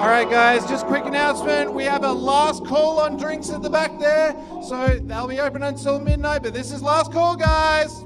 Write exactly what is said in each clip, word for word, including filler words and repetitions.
All right, guys, just quick announcement. We have a last call on drinks at the back there. So they'll be open until midnight, but this is last call, guys.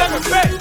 never been.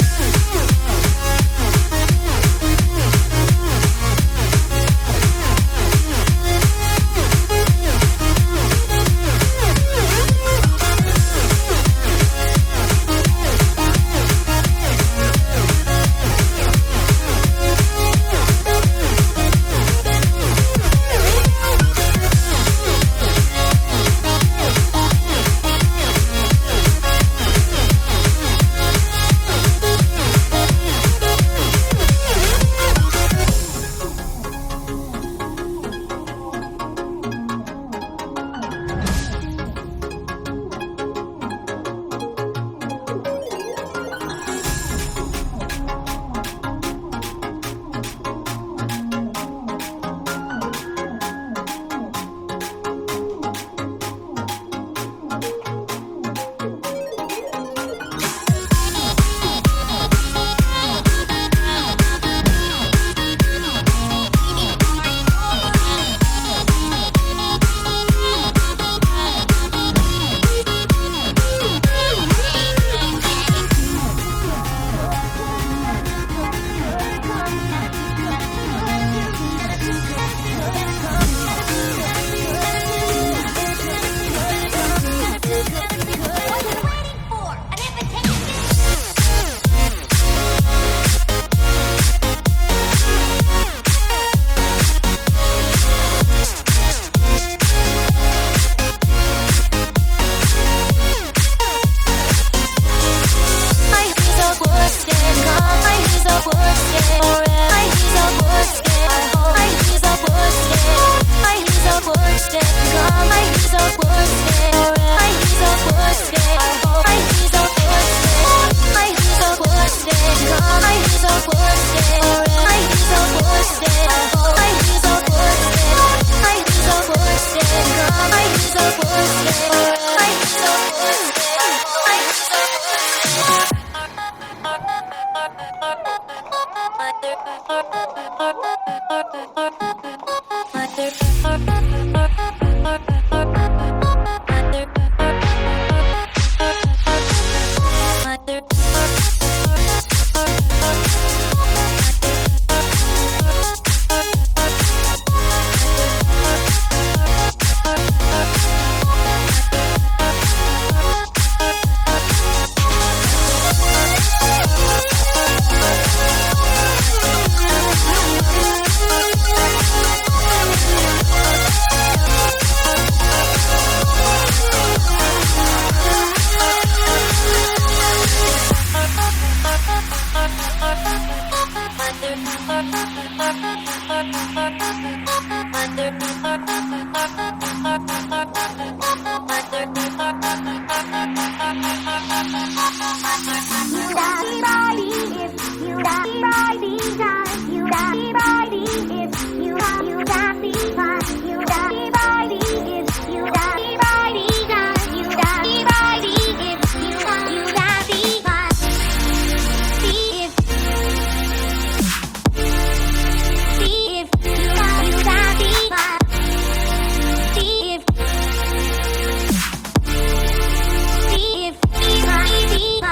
If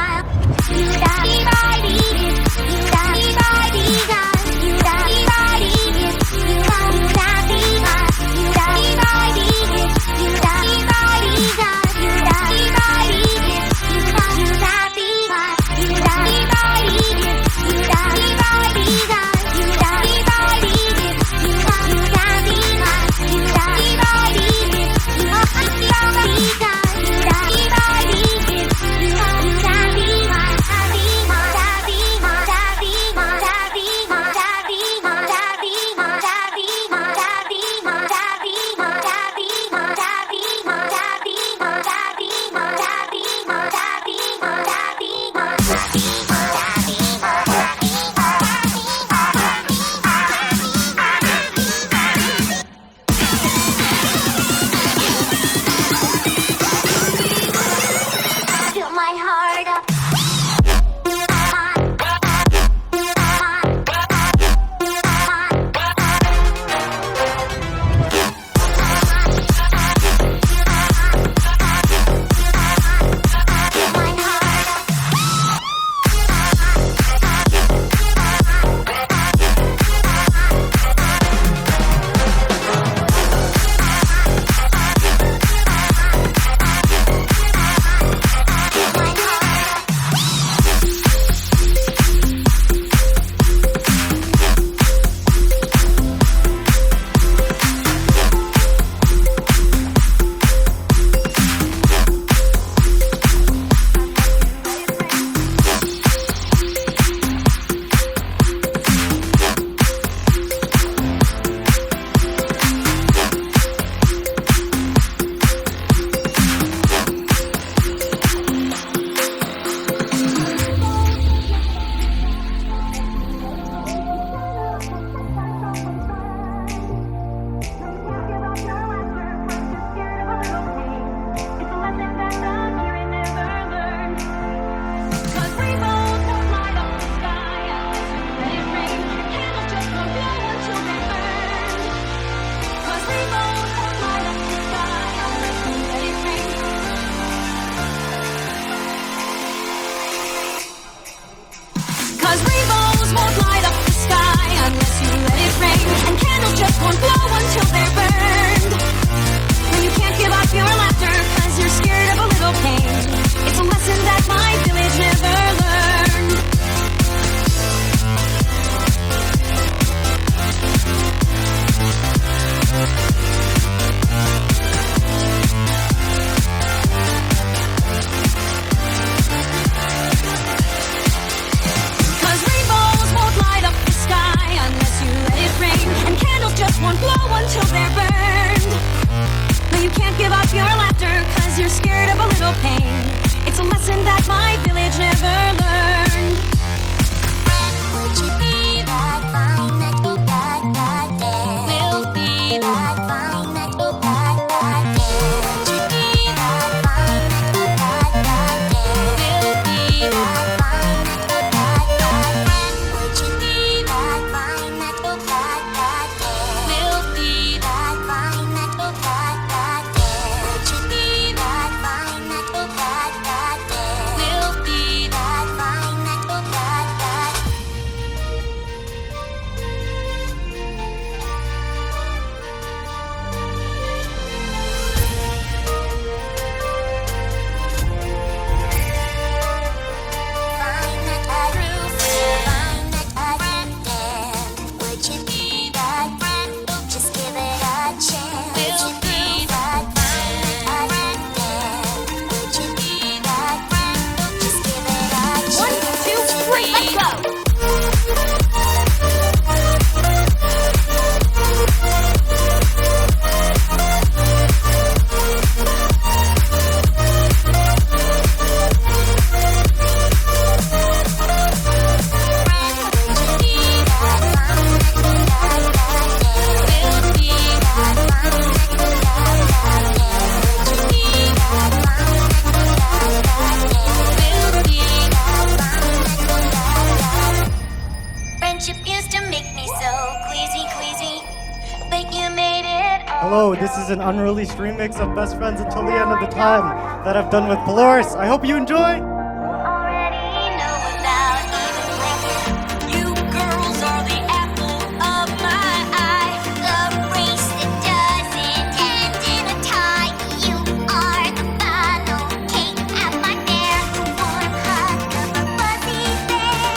Cause you're scared of a little pain. It's a lesson that my village never learned. Would you be that fine that will back back there? We'll be that fine that will back back there. Would you be that fine that will back back there? We'll be that fine that will back back there. Would you be that fine that will back back there? We'll be that fine that will back back there. Would you be that fine that will back back there? We'll be that fine that will back back. Fine that I grew, fine that I ran. Would you be that friend? Just give it a chance. Would you be that fine that I ran? Would you be that friend? Just give it a chance. One, two, three, let's go. Friendship used to make me so queasy, queasy, but you made it all. Hello, this is an unreleased remix of Best Friends Until the End of the Time that I've done with Polaris. I hope you enjoy! Already know without even blinking. You girls are the apple of my eye. The race that doesn't end in a tie. You are the final cake at my fair. Warm hug of a fuzzy bear.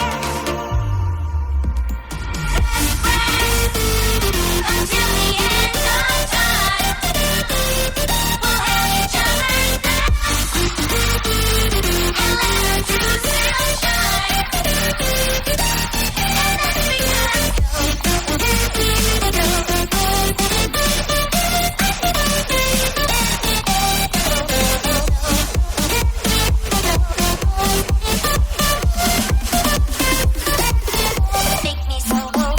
Until the end of time, we'll have each other's back. And let our true self shine. And that's because make me so low.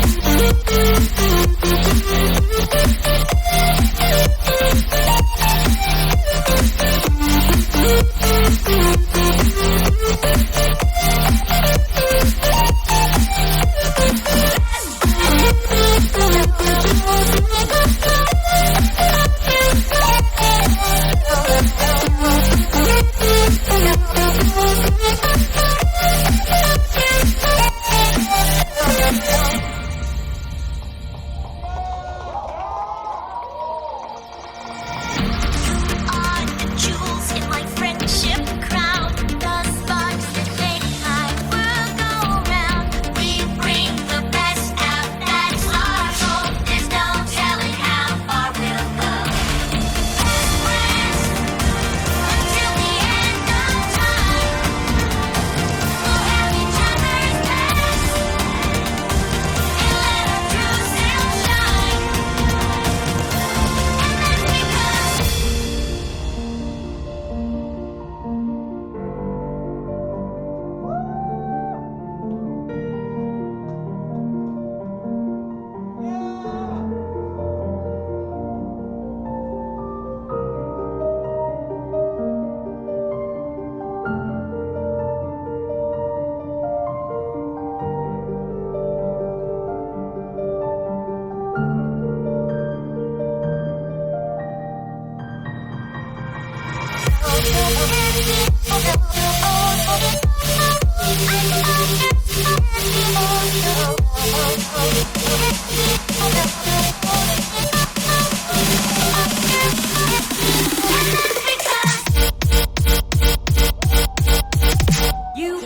Are the jewels in my friendship crown, the sparks that make my world go round. We bring the best out, that's our goal. There's no telling how far we'll go. Best friends until the end of time. We'll have each other's backs and let our true self shine. And that's because you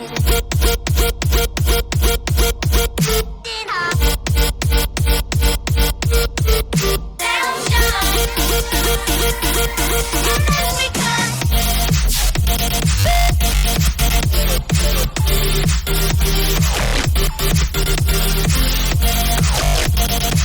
because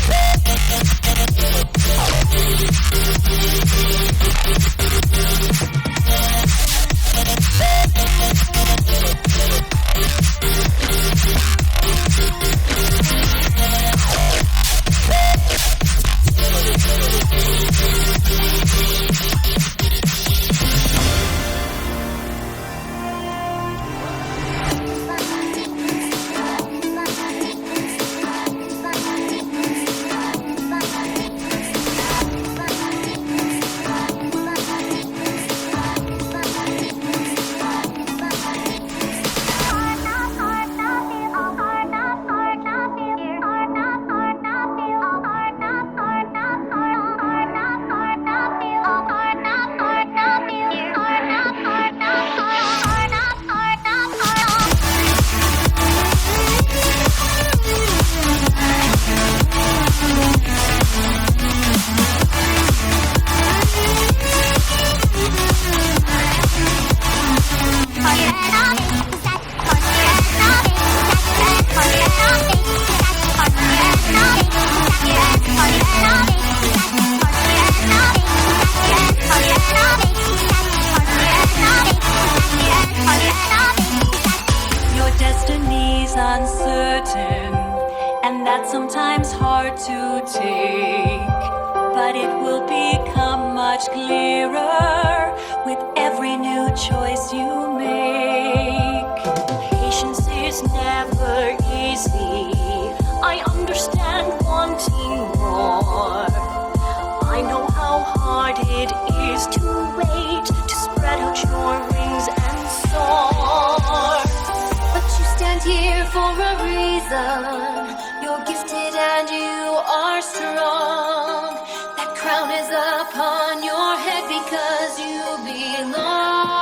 Your destiny's uncertain, and that's sometimes hard to take. But it will become much clearer with every new choice you make. Patience is never easy. I understand wanting more. I know how hard it is to wait, to spread out your wings and soar. But you stand here for a reason. You're gifted and you are strong. That crown is upon your head because you belong.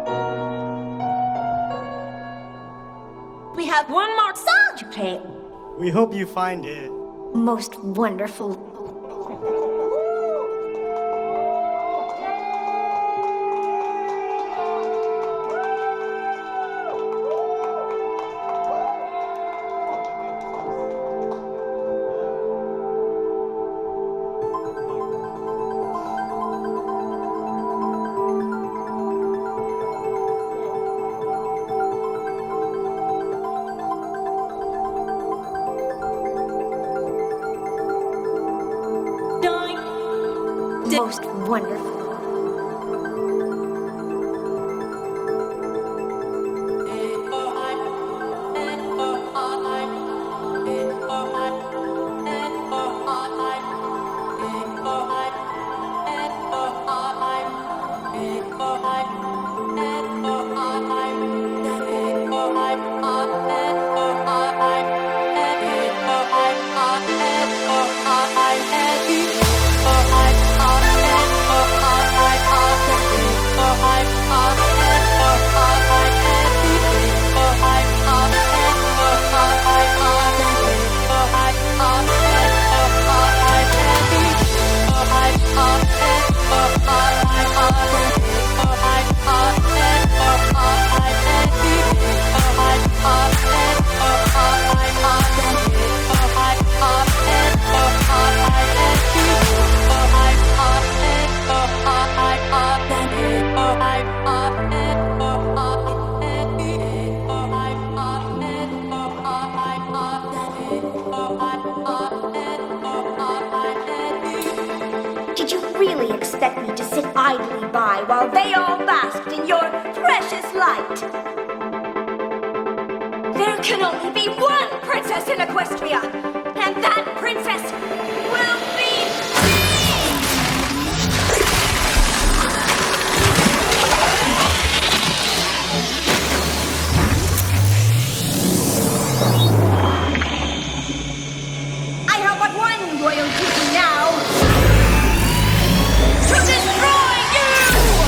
We have one more song to play. We hope you find it most wonderful. Most wonderful. Did you really expect me to sit idly by while they all basked in your precious light? There can only be one princess in Equestria, and that princess will be I have but one royal duty now. To destroy you!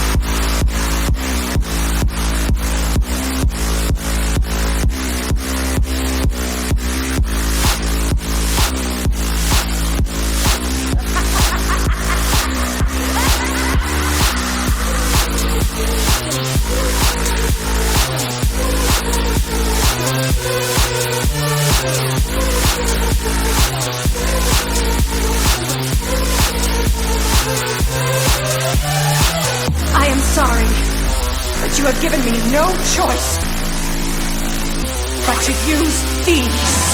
I am sorry, but you have given me no choice but to use these.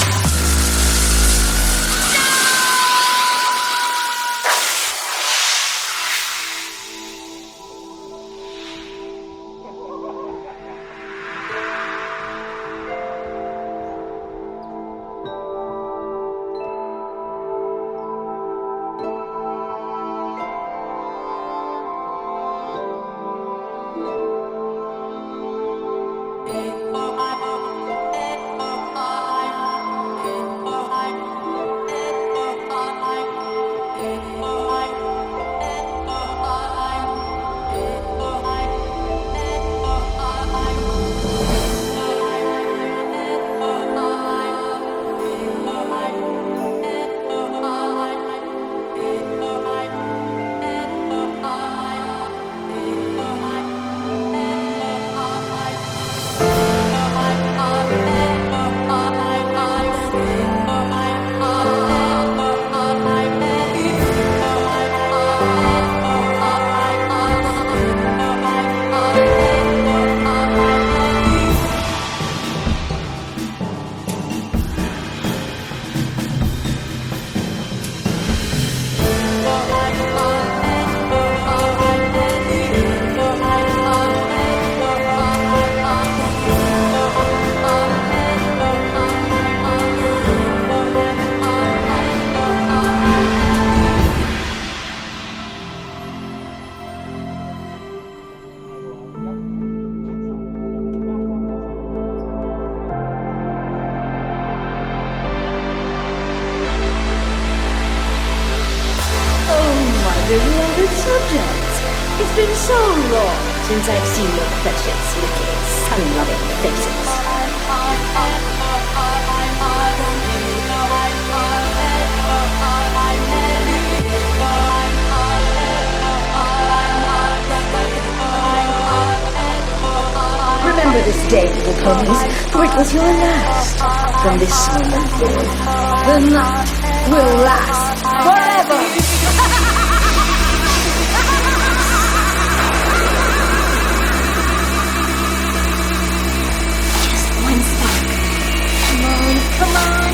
Beloved subjects, it's been so long since I've seen your precious, little, sun-loving faces. remember this day, little ponies, for it was your last. From this moment forward, the night will last forever. Just one spark. Come on, come on.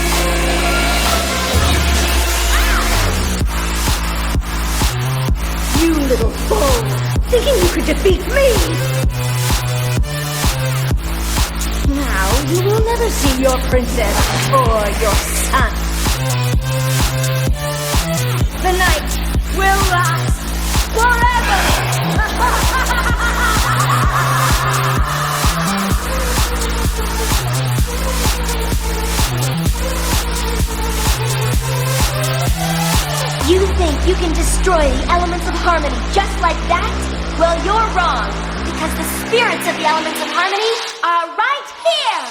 You little fool, thinking you could defeat me! Now you will never see your princess or your son. The night will last forever! You think you can destroy the elements of harmony just like that? Well, you're wrong, because the spirits of the elements of harmony are right here!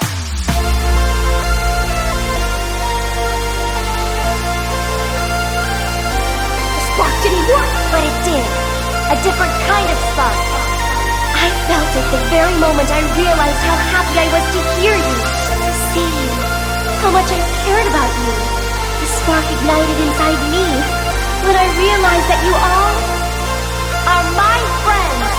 The spark didn't work, but it did. A different kind of spark. I felt it the very moment I realized how happy I was to hear you, to see you, how much I cared about you. The spark ignited inside me when I realized that you all are my friends.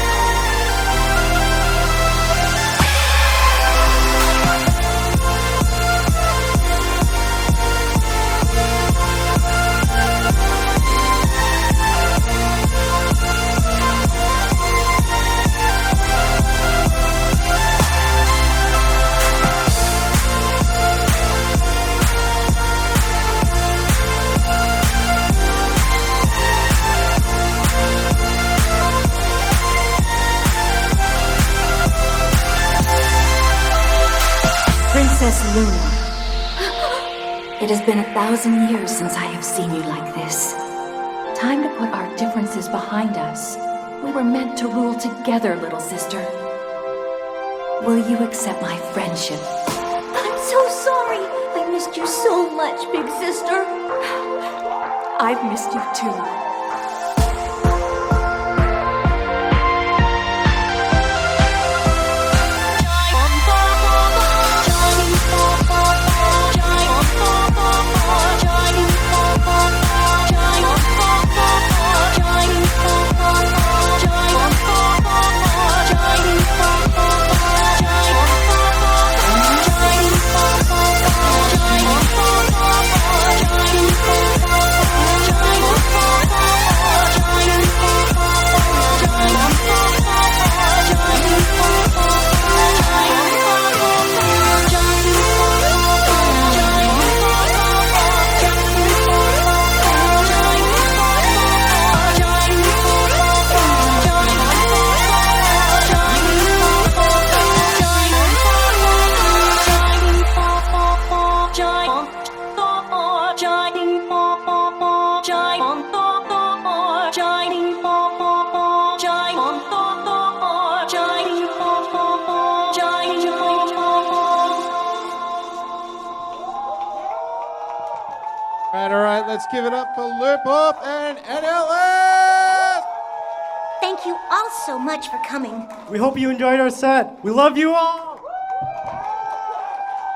Princess Luna, it has been a thousand years since I have seen you like this. Time to put our differences behind us. We were meant to rule together, little sister. Will you accept my friendship? I'm so sorry. I missed you so much, big sister. I've missed you too. Right, all right, let's give it up for Lupop and N L S! Thank you all so much for coming. We hope you enjoyed our set. We love you all!